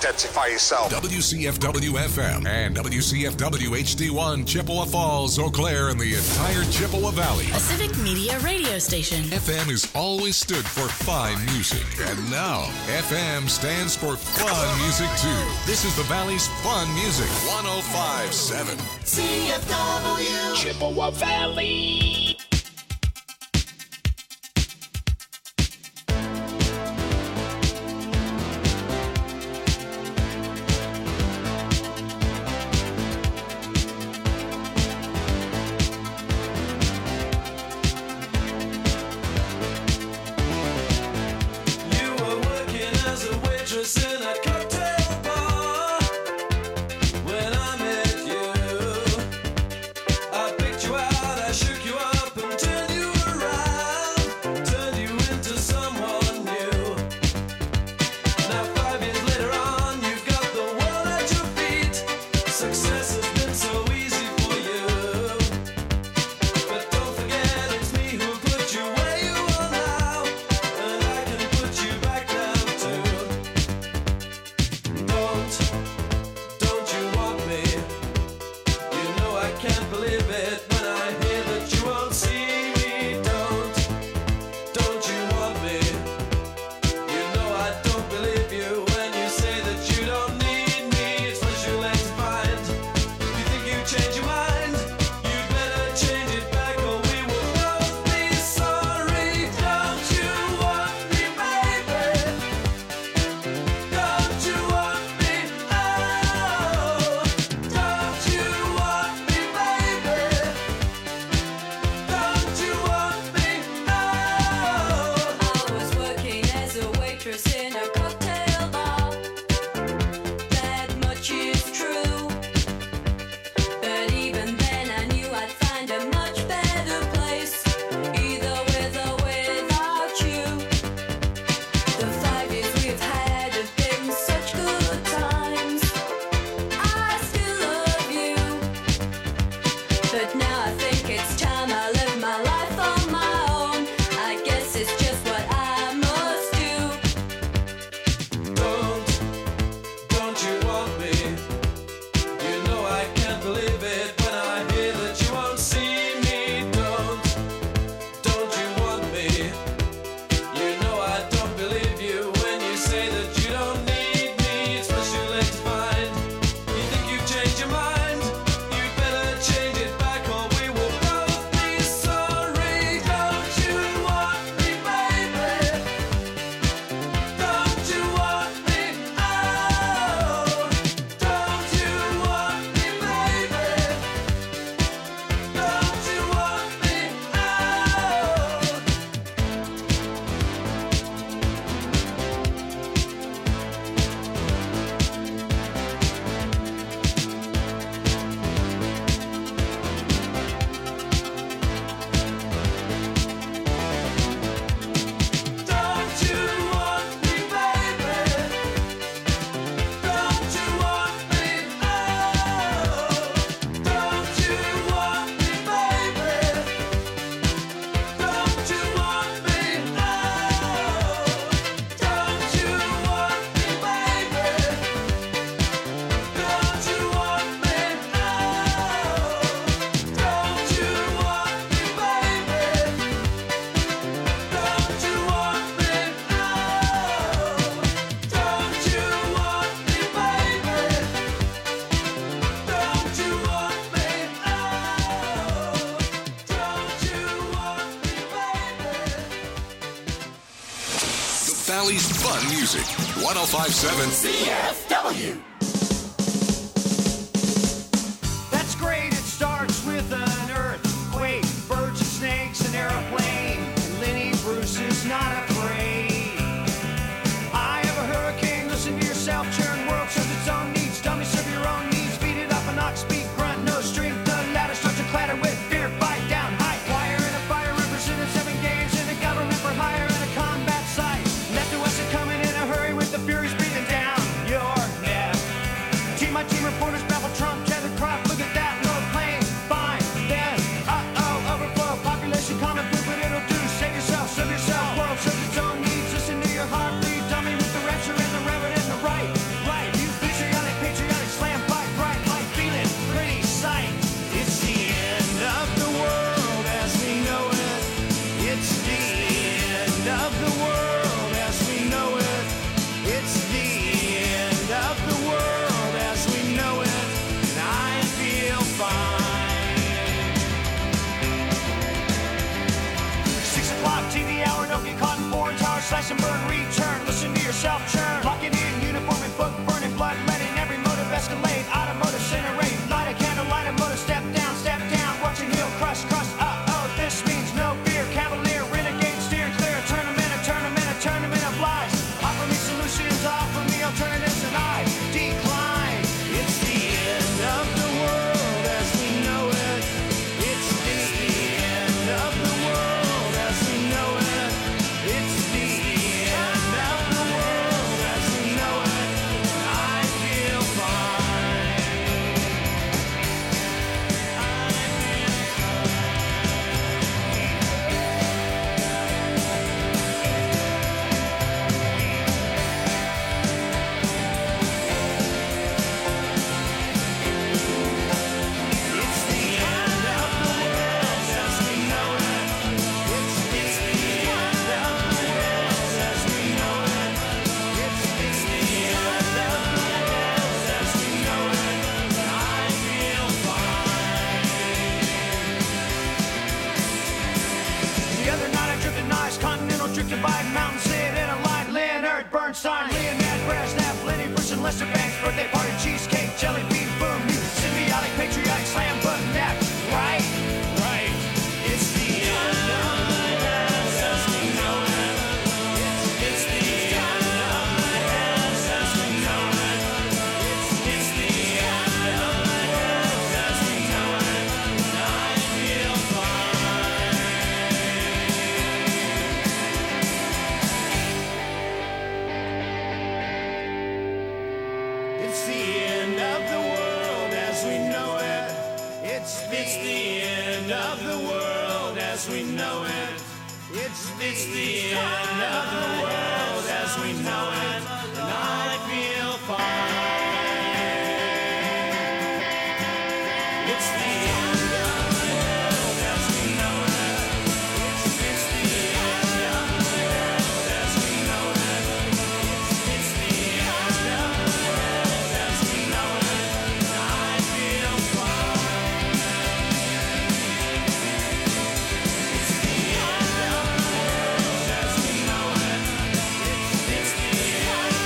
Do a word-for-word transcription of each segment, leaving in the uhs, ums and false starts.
identify yourself. W C F W F M and W C F W H D one, Chippewa Falls, Eau Claire, and the entire Chippewa Valley. A Civic Media radio station. F M has always stood for fine music, and now F M stands for fun music too. This is the Valley's fun music. one oh five point seven C F W Chippewa Valley. Valley's fun music. one oh five point seven C F W. That's great. It starts with an earthquake, birds and snakes, an airplane. And Lenny Bruce is not afraid. I have a hurricane. Listen to yourself. Churn world serves its own needs. Dummy serve your own needs. Beat it up and knock, speak, grunt, no strength. The ladder starts to clatter with fear. Fight down, high flyer in a fire. Represented seven games in a government for hire in a combat site. Left to us and coming in a hurry with the furies breathing down your neck. slash and burn, return. Listen to yourself churn. Locking in, uniform and book, burning blood, letting every motive escalate. Automotive incinerate, light a candle, light a motor, step down, step down. Watching heel crush, crush, uh-oh. This means no fear, cavalier, renegade, steering clear. A tournament, a tournament, a tournament of lies. Offer me solutions, offer me alternatives, and I decline. It's the end of the world as we know it. It's the end of the world as we know it. It's the end of the world as we know it. I feel fine. I feel It's the end of the world as we know it. It's it's the end of the world as we know it. It's it's the end of the world as we know it. I feel fine. The other night I drifted nice, continental drifted by mountain, sit in a line. Leonard Bernstein, Leonard Brezhnev, Lenny Bruce and Lester Banks, birthday party, cheesecake, jelly bean, boom, you symbiotic, patriotic, slam, button, nap, right? Right. It's the end of the world as we know it. It's, it's the end of the world as we know it. It's, it's the end of the world as we know it. I feel fine. It's the end of the world as we know it. It's it's the end of the world as we know it. It's it's the end of the world as we know it. And I feel fine. It's the end of the world as we know it. It's it's the end of the world as we know it. It's it's the end of the world as we know it. And I feel fine. It's the end of the world as we know it. It's it's the end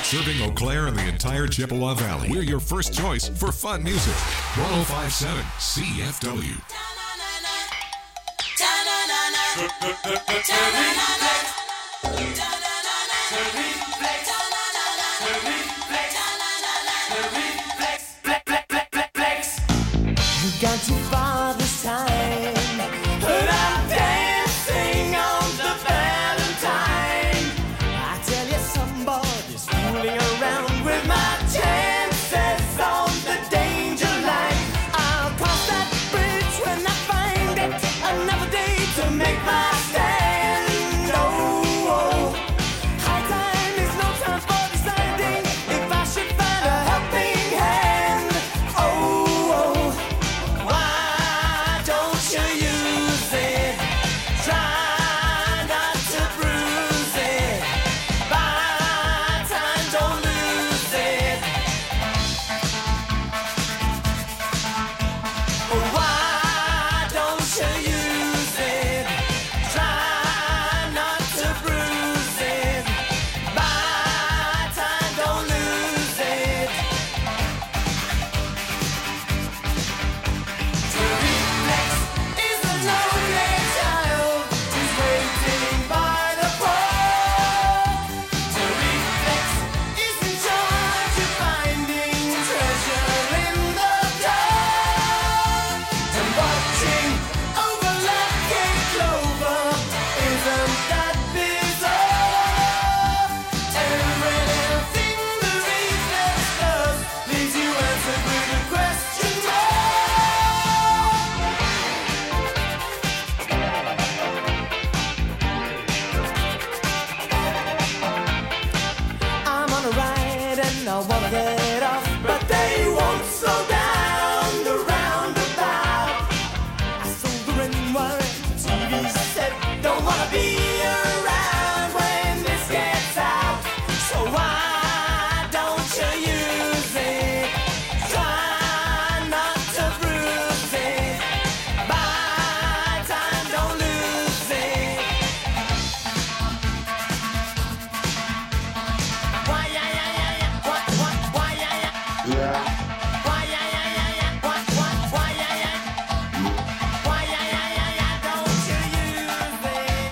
Serving Eau Claire and the entire Chippewa Valley. We're your first choice for fun music. one oh five point seven C F W. You got too far this time, but I'm dancing on the Valentine. I tell you, somebody's fooling around with my chances on the danger line. I'll cross that bridge when I find it. Another day to make my stand. Oh, oh. High time is no time for deciding if I should find a helping hand. Oh, oh. Why don't you use it? Try not to bruise it. Buy time, don't lose it. Why don't you use it? Try not to bruise it. Buy time, don't lose it. To reflex is a lonely child who's waiting by the pole. To reflex is in charge of finding treasure in the dark. And watching over lucky clover isn't that bizarre? Everything the reflex does leaves you answered with a question mark. I'm on a ride and I wanna get off, but they won't slow down the roundabout. I sold the ring wire, T V set, don't wanna be around when this gets out. So why don't you use it? Try not to bruise it. Buy time, don't lose it. Why, yeah, yeah, yeah, yeah. What, what, why, yeah, yeah. Why, yeah, yeah, yeah, yeah. What, what, why, yeah, yeah. Why, yeah, yeah, yeah, yeah. Don't you use it?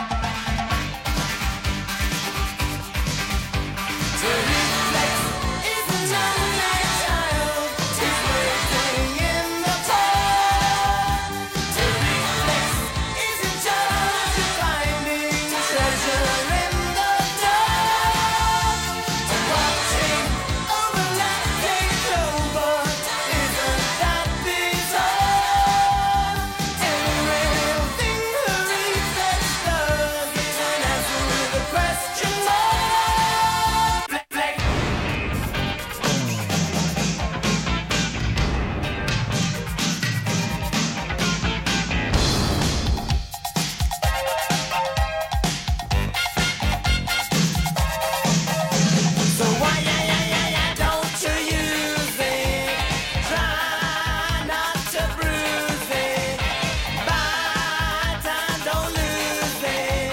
To reflex is a lonely child who's waiting in the cold. To reflex is in charge of finding treasure in the dark. And watching over lucky clover isn't that bizarre? Everything the reflex does is an answer with a question mark. Flick, flick. So why, yeah, yeah, yeah, yeah, don't you use it? Try not to bruise it. Buy time, don't lose it.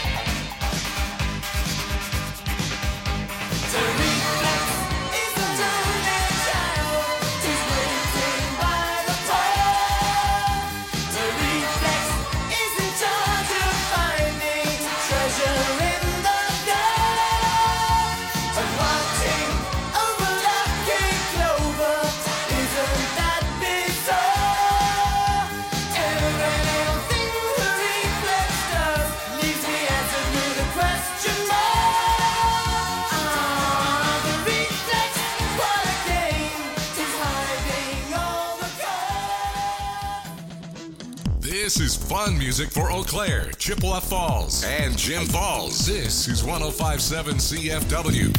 To reflex is a lonely child who's waiting by the pole. To reflex is in charge of finding treasure in the dark. And watching over lucky clover isn't that bizarre? Everything the reflex does leaves me answered with a question mark. Ah, the reflex, what a game, is hiding all the cards. This is fun music for Eau Claire, Chippewa Falls, and Jim Falls. This is one oh five point seven C F W.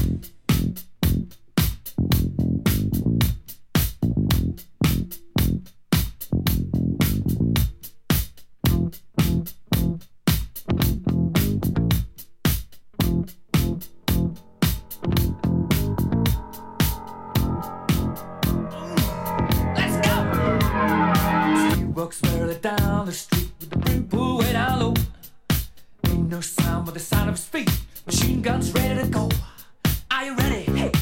Let's go! She walks further down the street with the brim pulled way down low. Ain't no sound but the sound of his feet. Machine guns ready to go. Are you ready? Hey,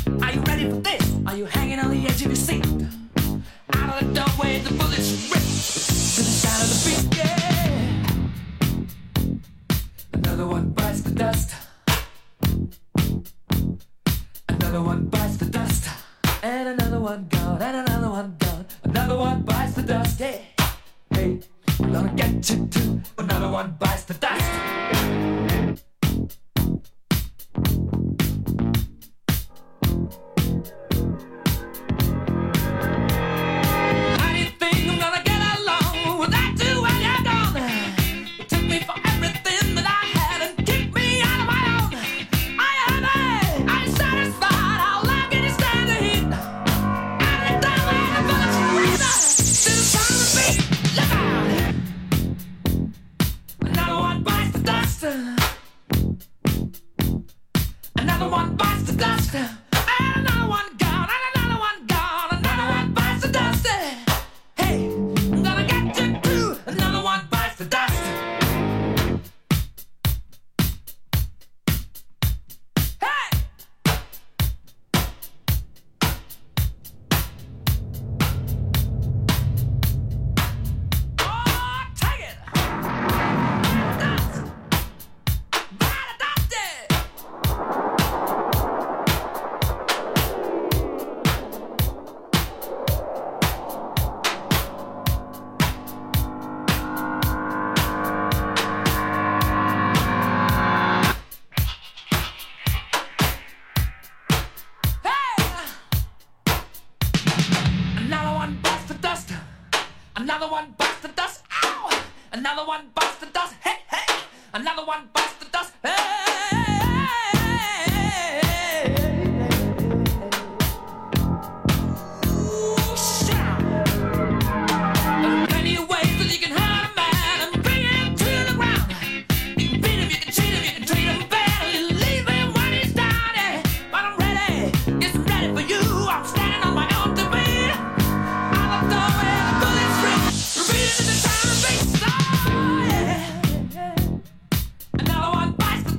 bites the dust. Another one bites the dust. And another one gone, and another one gone. Another one bites the dust. Hey, hey, I'm gonna get you too. Another one bites the dust. How do you think I'm gonna get along without you when you're gone? You took me for everything that I had and kicked me out of my own. Are you happy? Are you satisfied? How long can you stand the heat? Out of the door where the bullets breathe out. Still trying to beat. Look out! Another one bites the dust. Another one bites the dust. And another one gone. And another one gone. Another one bites the dust. Hey, I'm gonna get you too. Another one bites the dust. Hey! Oh, take it! Dust! Bite the dust! Another one bites the dust. Another one bites the dust. Ow! Another one bites the dust. Hey, hey! Another one bites the dust. Hey! Ooh, shout! There are plenty of ways that you can hurt a man and bring him to the ground. You can beat him, you can cheat him, you can treat him bad, or you leave him when he's down. Yeah. But I'm ready, yes, I'm ready for you. I'm standing on my own to beat. Out the door where the bullets ring, repeating in the time and beat. Oh, yeah. Another one bites the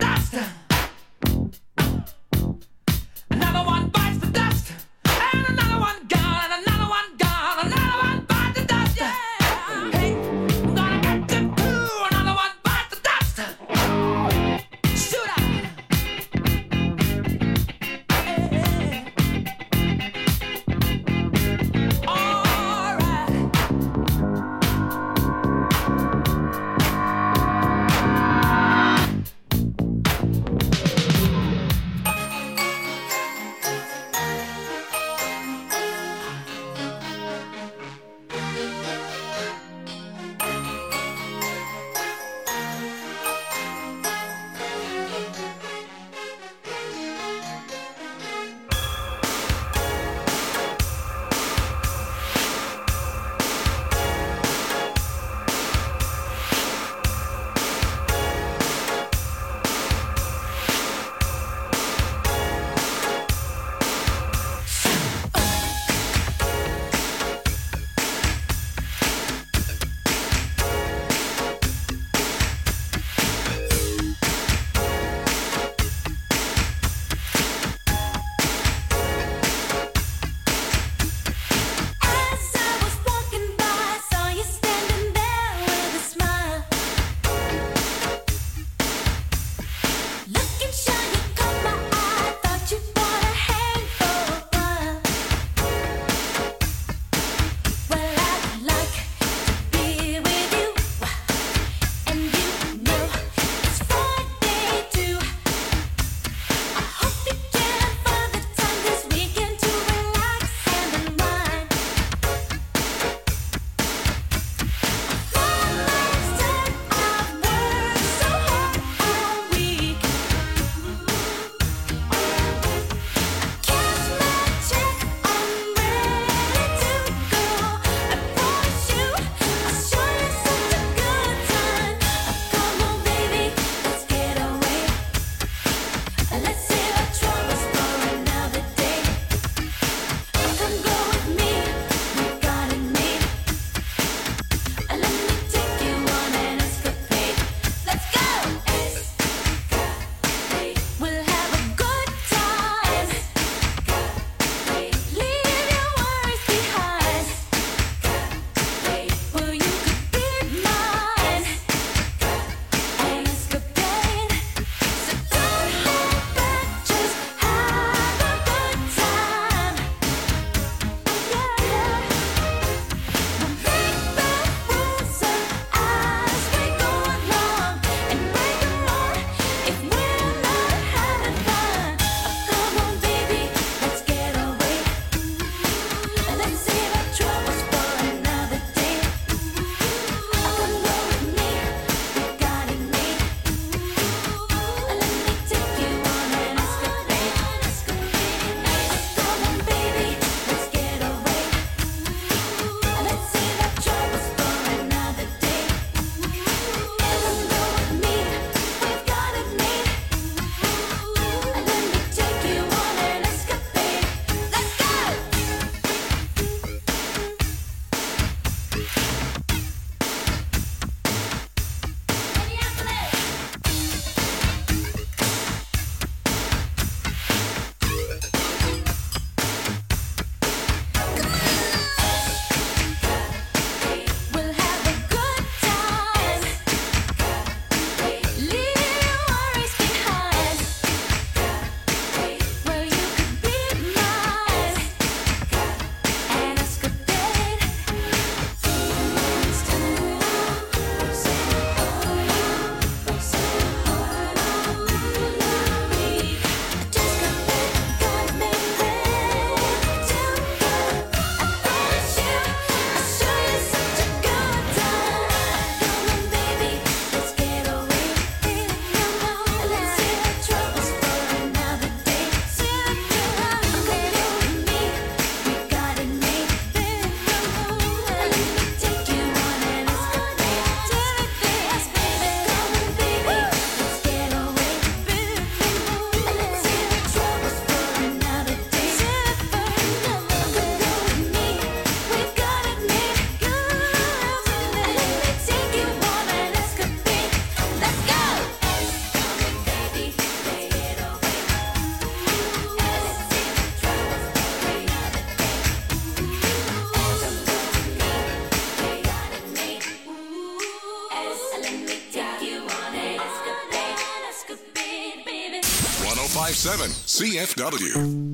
five seven C F W.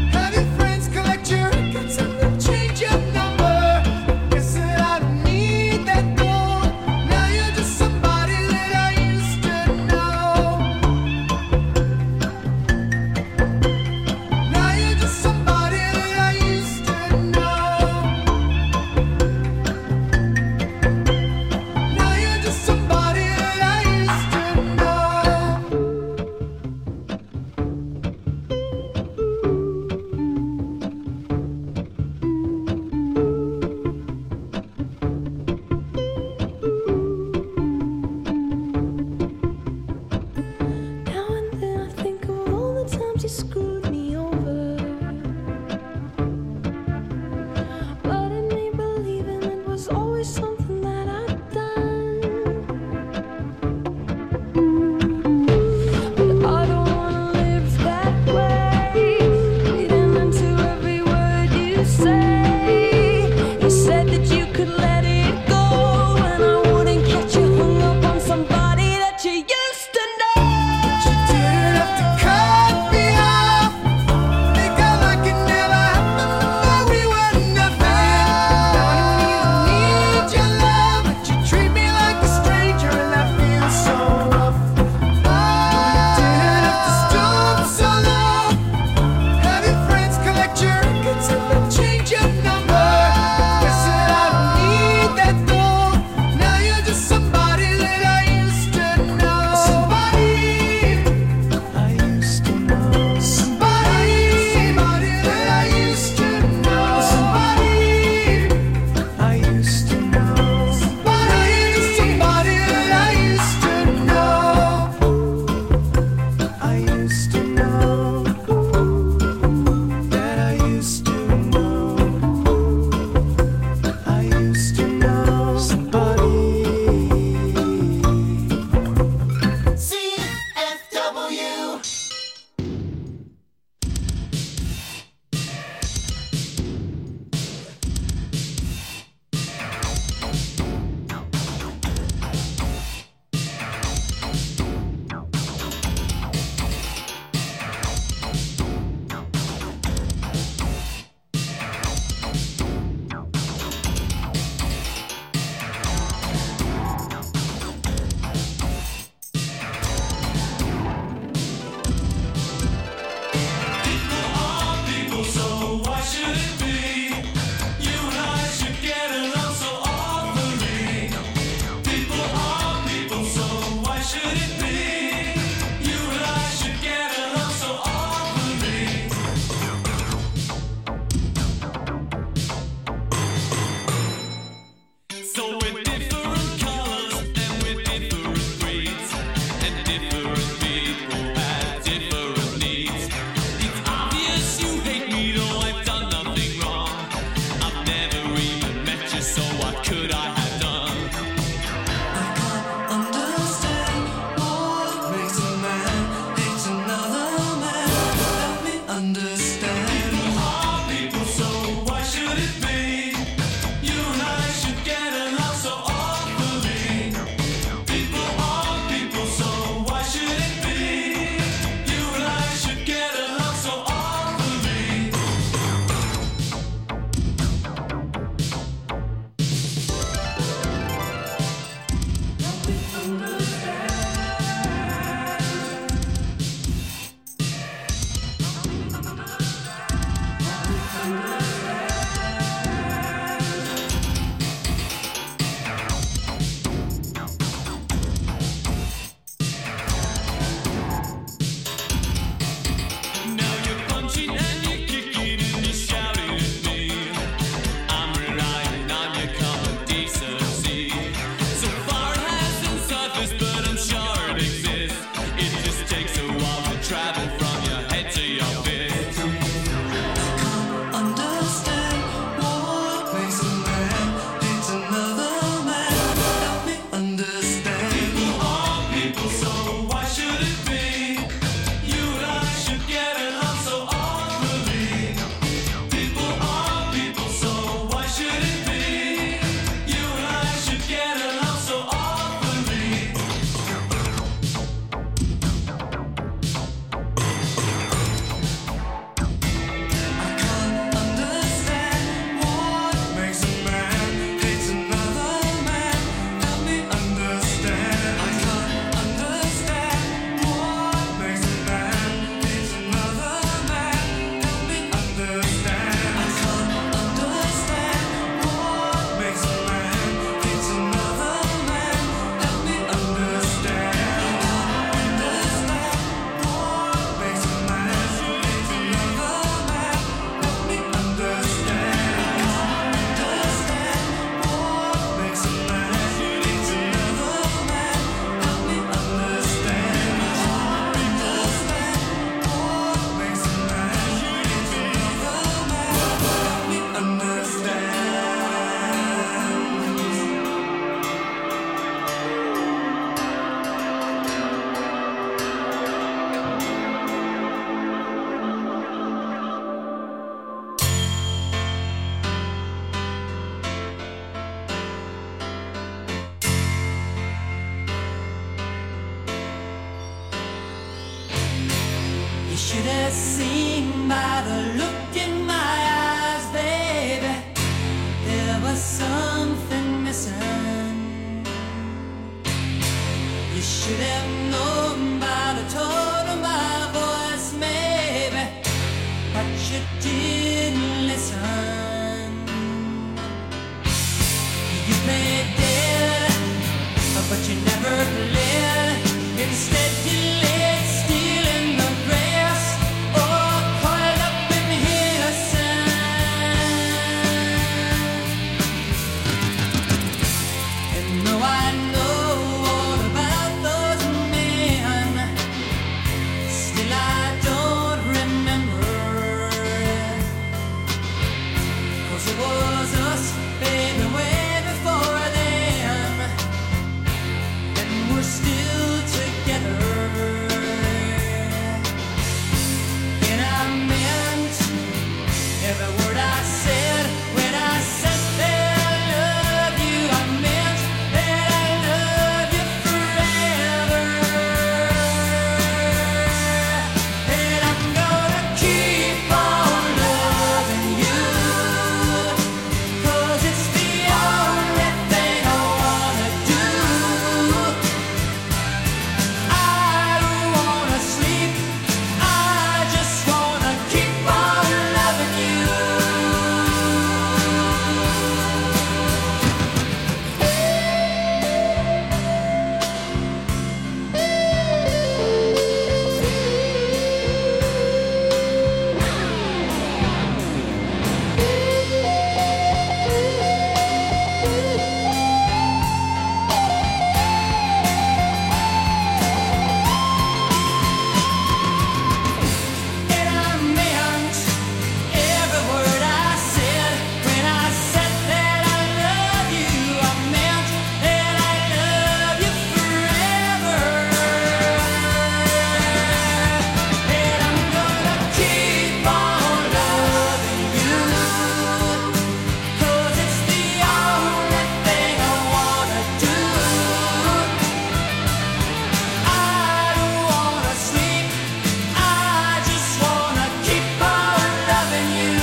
Change your number. Guess that I don't need have seen by the look in my eyes, baby, there was something missing. You should have known by the tone of my voice, maybe, but you didn't listen. You played dead, but you never played. Instead you laid still in the grass, or coiled up in innocence. And though I know all about those men, still I don't remember. 'Cause it was us, baby, way before then, and we're still together. And I meant every word I said when I said that I love you. I meant that I love you forever. And I'm gonna keep on loving you, 'cause it's the only thing I wanna do. I don't wanna sleep, I just wanna keep on loving you. And I meant every word I said when I said that I love you. I meant that I love you forever. And I'm gonna keep on loving you, 'cause it's the only thing I wanna do. I don't wanna sleep, I just wanna keep on loving you.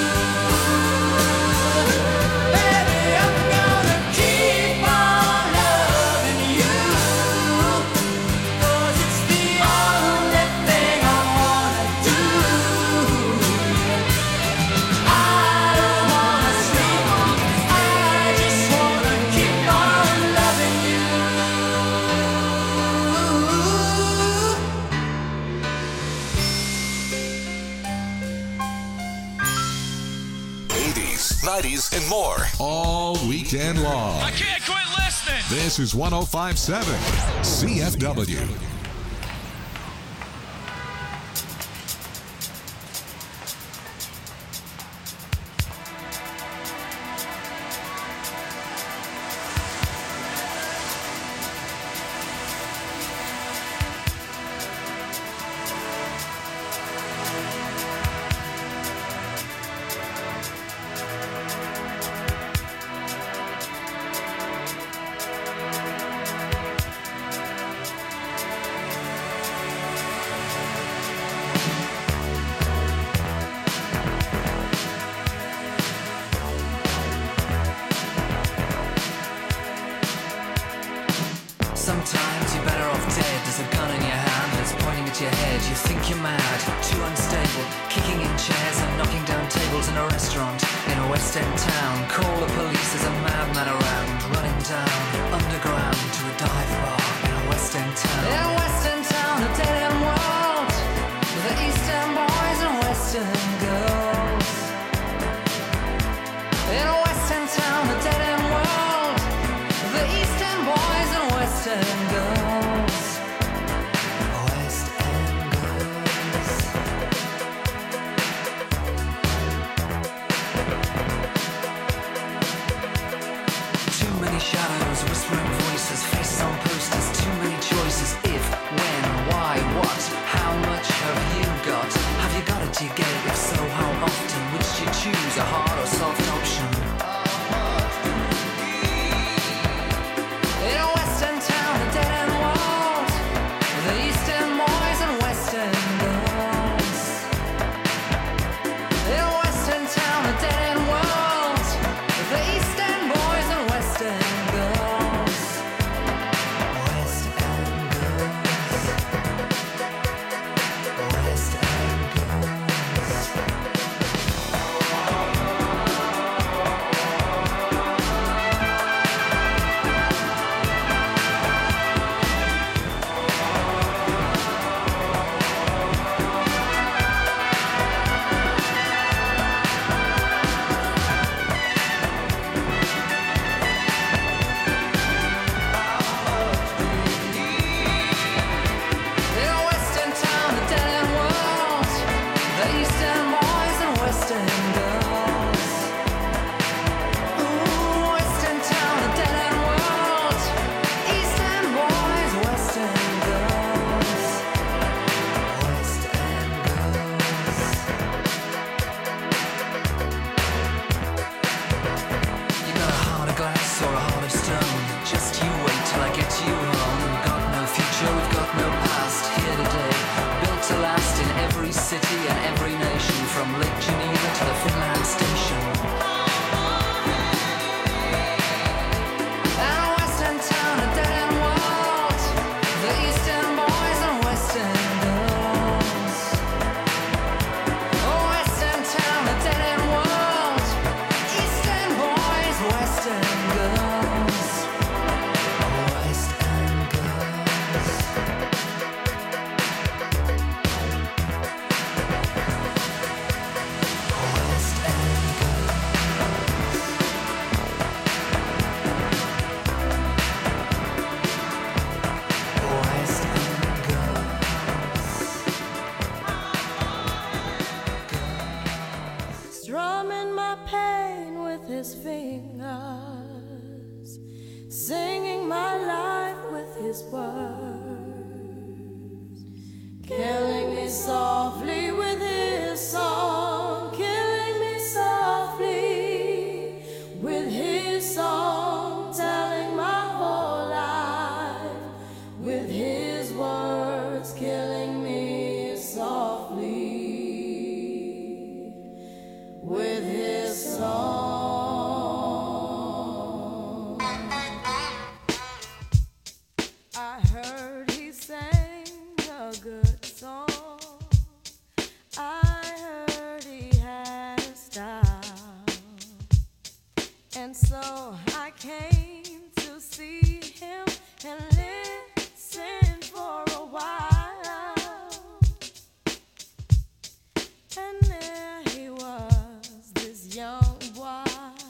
Baby, I'm gonna keep on loving you, 'cause it's the only thing I wanna do. I don't wanna sleep, I just wanna keep on loving you. eighties, nineties, and more. All weekend long. I can't quit listening. This is one oh five point seven C F W. Sometimes you're better off dead. There's a gun in your hand and it's pointing at your head. You think you're mad, too unstable, kicking in chairs and knocking down tables in a restaurant in a West End town. Call the police, there's a madman around, running down underground to a dive bar in a West End town. In a West End town, a dead end world, with the East End boys and West End girls. In a West End town, a dead end world, the East End boys and West End girls. West End girls. Too many shadows, whispering voices, faces on posters, too many choices. If, when, why, what, how much have you got? Have you got it, do you get it? If so, how often? Which do you choose, a hard or soft option? In a West End town, a dead end world, the East End boys and West End girls. his words, killing me softly with his song, killing me softly with his song, telling my whole life with his words, killing me softly with his song. I heard he sang a good song. I heard he had a style. And so I came to see him and listen for a while. And there he was, this young boy,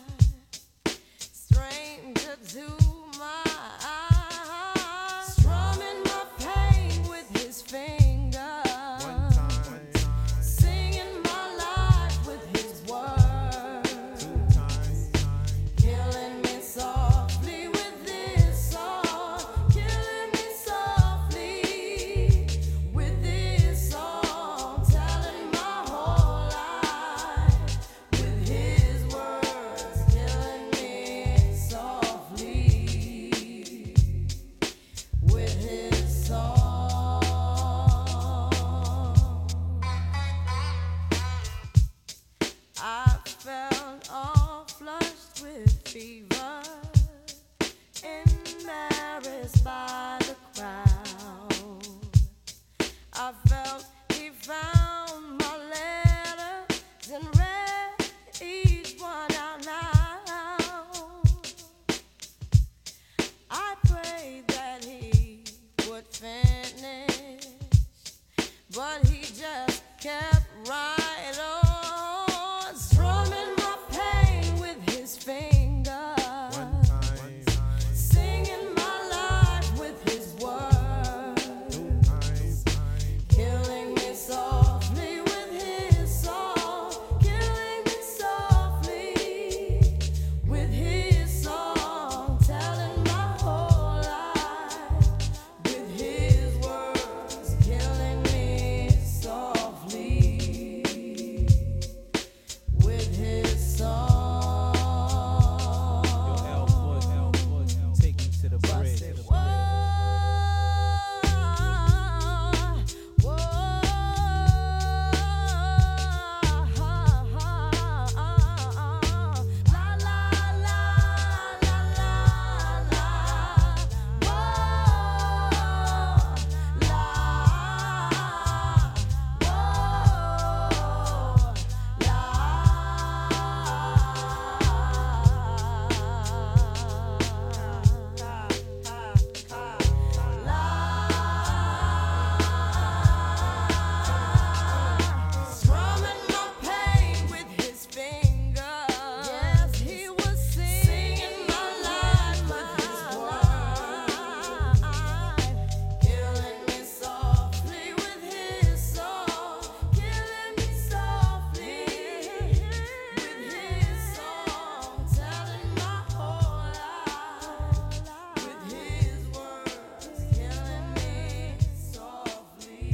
stranger to my eyes, strumming my pain with his fingers, singing my life with his words, killing me softly with this song, killing me softly with this song, telling my whole life with his words, killing me softly with his song. I felt all flushed with fever, embarrassed by the crowd. I felt he found my letters and read each one out loud. I prayed that he would finish, but he just kept right on, strumming my pain with his fingers, singing my life with his words, killing me softly with his song, killing me softly with his song, telling my whole life with his words, killing me softly with his song. Take you to the bridge. Whoa, whoa, la la la la la la, whoa, la, strumming my pain with his fingers. Yes, he was singing my life with his words, killing me softly with his song, killing me softly with his song, telling my whole life with his words, killing me softly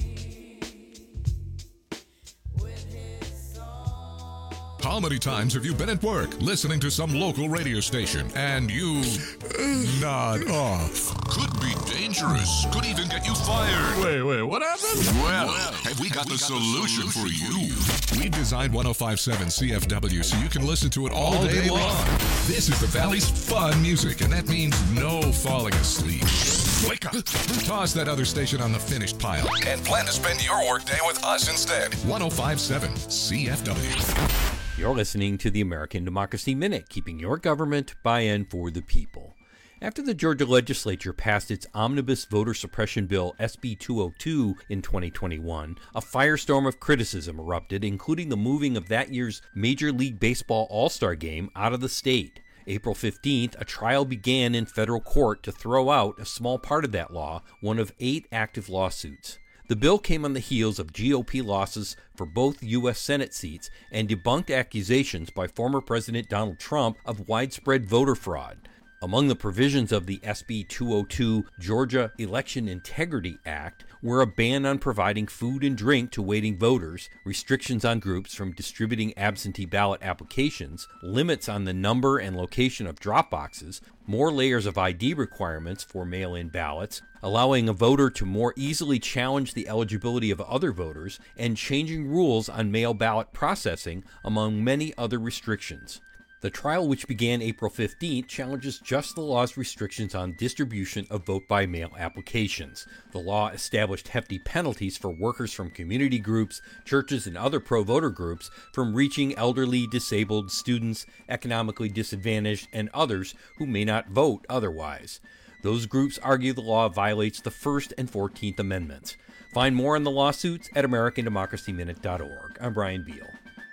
with his song. How many times have you been at work listening to some local radio station and you nod off? Could be dangerous. Could even get you fired. Wait, wait, what happened? Well, have we got the solution for you? We designed ten fifty-seven C F W so you can listen to it all day long. This is the Valley's fun music, and that means no falling asleep. Wake up. Toss that other station on the finished pile and plan to spend your workday with us instead. ten fifty-seven C F W. You're listening to the American Democracy Minute, keeping your government by and for the people. After the Georgia legislature passed its omnibus voter suppression bill S B two oh two in twenty twenty-one, a firestorm of criticism erupted, including the moving of that year's Major League Baseball All-Star Game out of the state. April fifteenth, a trial began in federal court to throw out a small part of that law, one of eight active lawsuits. The bill came on the heels of G O P losses for both U S Senate seats and debunked accusations by former President Donald Trump of widespread voter fraud. Among the provisions of the S B two oh two Georgia Election Integrity Act were a ban on providing food and drink to waiting voters, restrictions on groups from distributing absentee ballot applications, limits on the number and location of drop boxes, more layers of I D requirements for mail-in ballots, allowing a voter to more easily challenge the eligibility of other voters, and changing rules on mail ballot processing, among many other restrictions. The trial, which began April fifteenth, challenges just the law's restrictions on distribution of vote-by-mail applications. The law established hefty penalties for workers from community groups, churches, and other pro-voter groups from reaching elderly, disabled, students, economically disadvantaged, and others who may not vote otherwise. Those groups argue the law violates the First and Fourteenth Amendments. Find more on the lawsuits at American Democracy Minute dot org. I'm Brian Beal.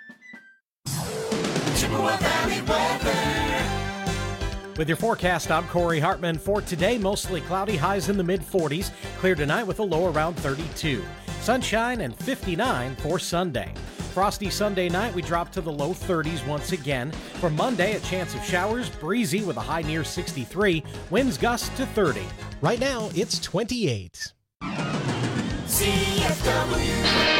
Chippewa Valley weather. With your forecast, I'm Corey Hartman. For today, mostly cloudy, highs in the mid forties. Clear tonight with a low around thirty-two. Sunshine and fifty-nine for Sunday. Frosty Sunday night, we drop to the low thirties once again. For Monday, a chance of showers, breezy with a high near sixty-three. Winds gust to thirty. Right now, it's twenty-eight. C F W.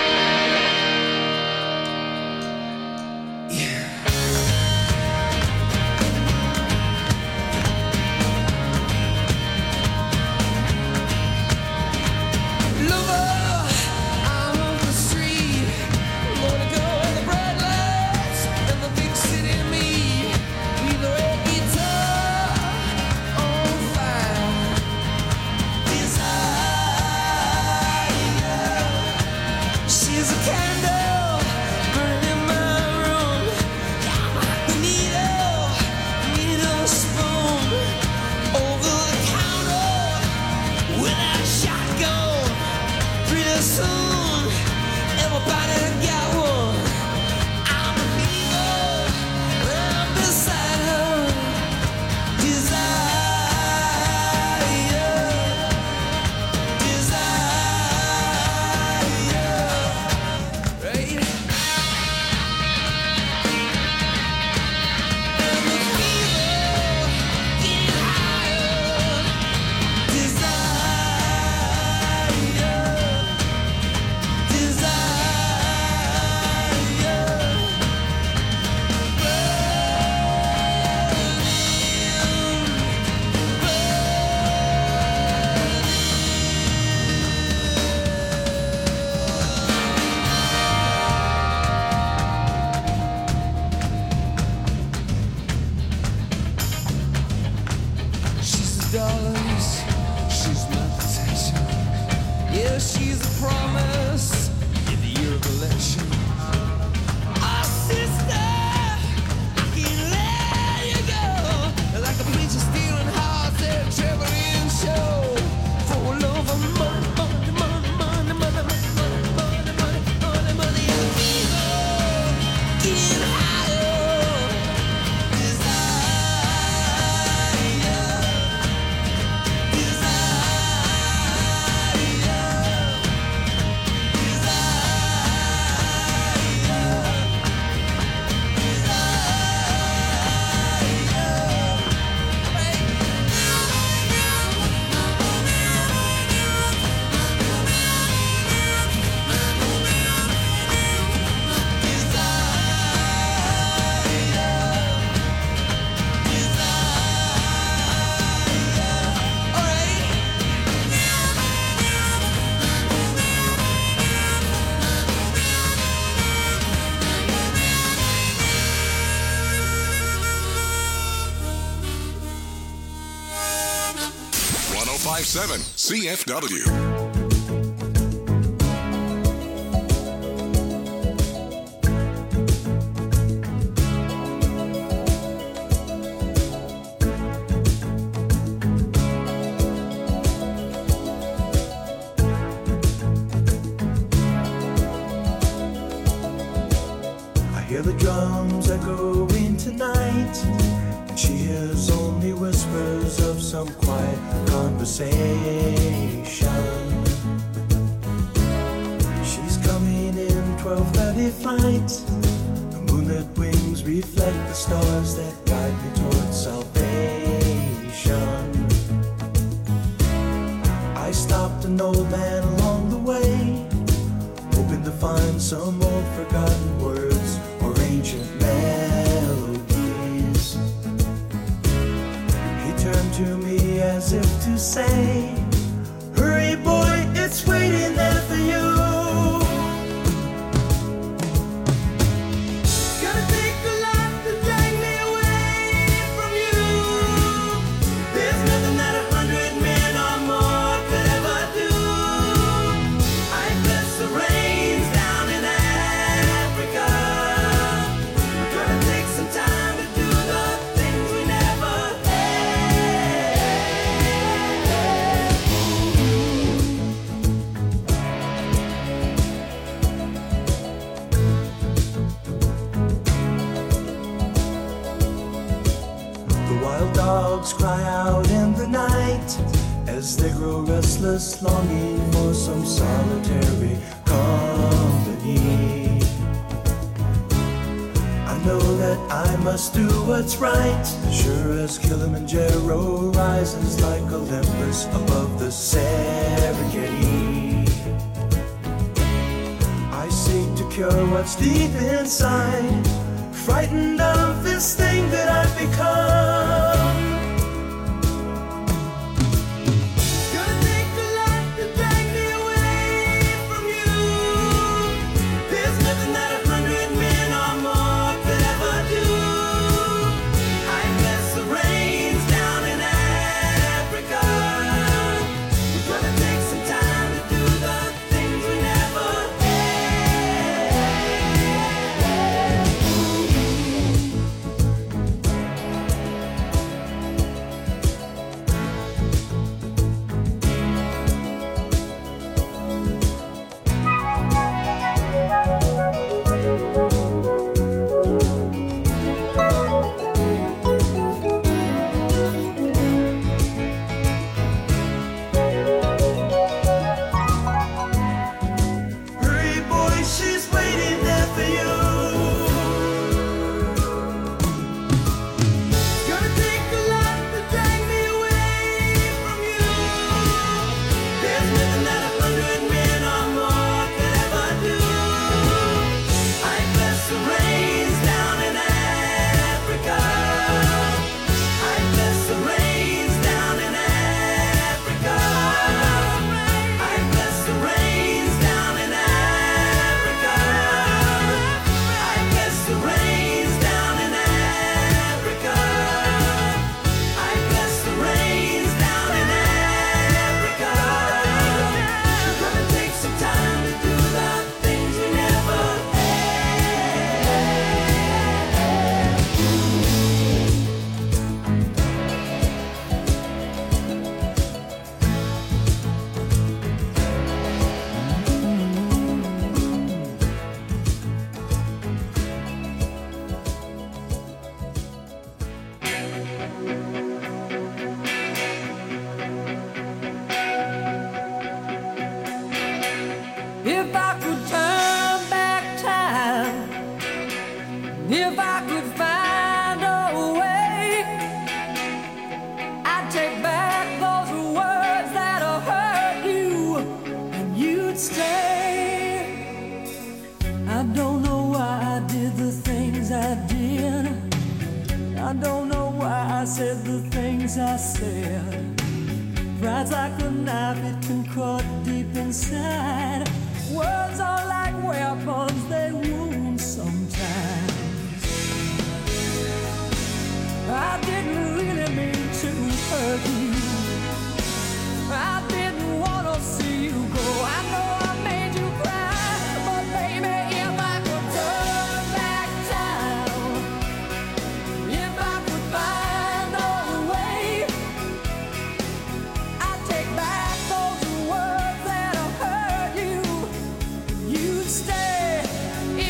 one oh five point seven C F W. Hear the drums echoing tonight, and she hears only whispers of some quiet conversation. She's coming in twelve thirty flight. The moonlit wings reflect the stars that guide me towards salvation. an old man along the way, hoping to find some old forgotten words or ancient melodies. He turned to me as if to say, hurry boy, it's waiting there for you. Cry out in the night as they grow restless, longing for some solitary company. I know that I must do what's right, sure as Kilimanjaro rises like Olympus above the Serengeti. I seek to cure what's deep inside, frightened of this thing that I've become.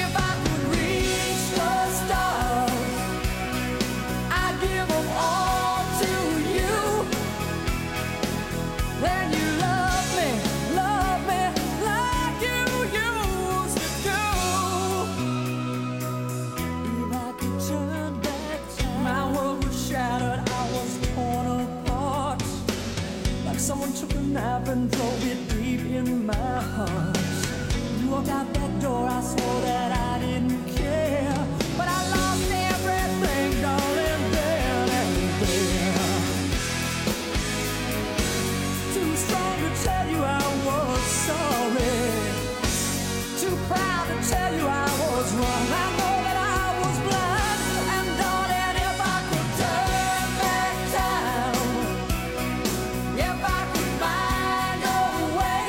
All Someone took a nap and drove it deep in my heart. You walked out that door, I swore that I didn't care, but I lost everything, darling, then and there. Too strong to tell you I was sorry, too proud to tell you I was wrong. I know that I was blind, and darling, if I could turn back time, if I could find a way,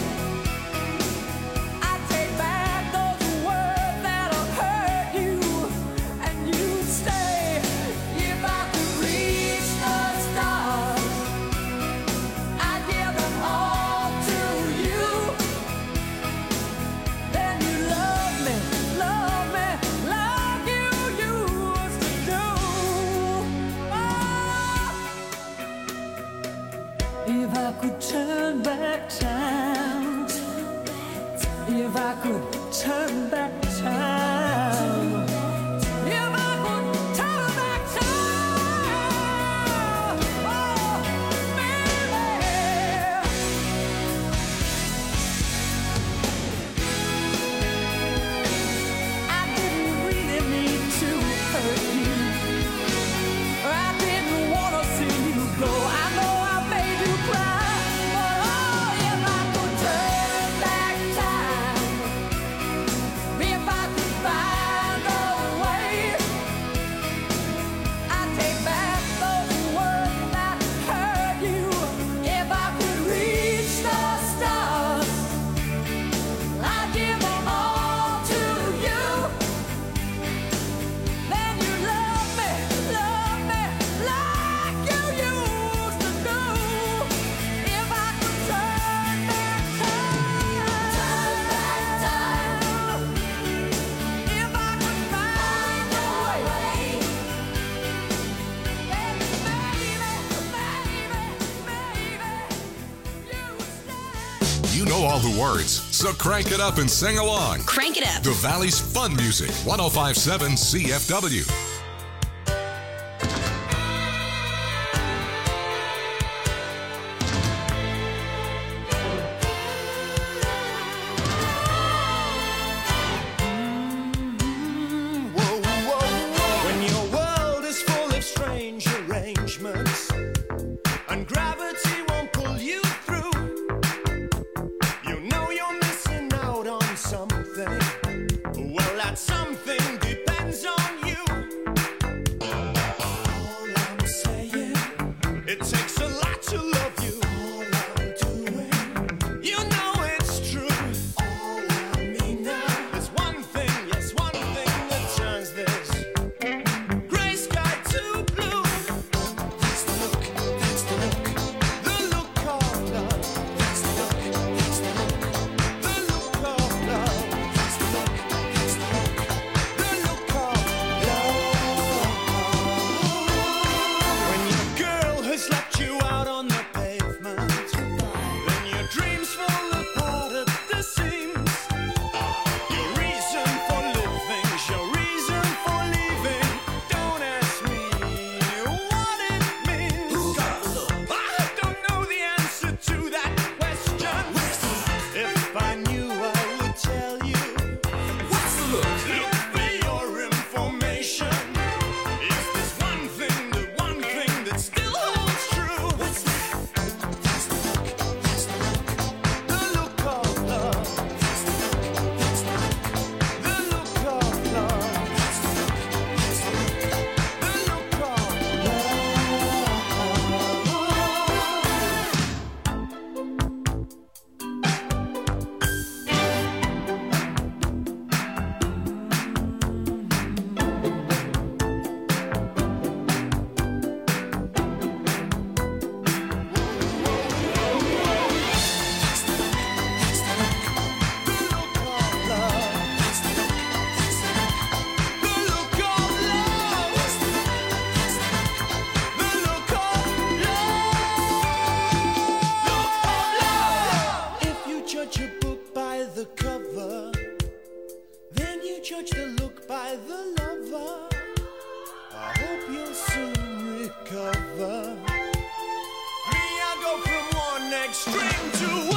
I'd take back those words that have hurt you, and you'd stay. If I could reach the stars, I'd give them all to you. Then you love me, love me, like you used to do. Oh. If I could turn back time, if I could turn back time, if I could turn back time, oh, baby. I didn't really mean to hurt you. I didn't want to see you go. I know I made you cry, but oh, if I could turn back time, if I could find a way, I'd take back those words that hurt you. If I could reach the stars, I'd give them all to you. Then you love me, love me, like you used to do. If I could turn back time, turn back time, if I could find a way, then baby, baby, baby, you would stay. You know all the words, so crank it up and sing along. Crank it up. The Valley's Fun Music, one oh five point seven C F W. When your world is full of strange arrangements and gravity won't pull you through, you know you're missing out on something. Well, that something depends on you. string to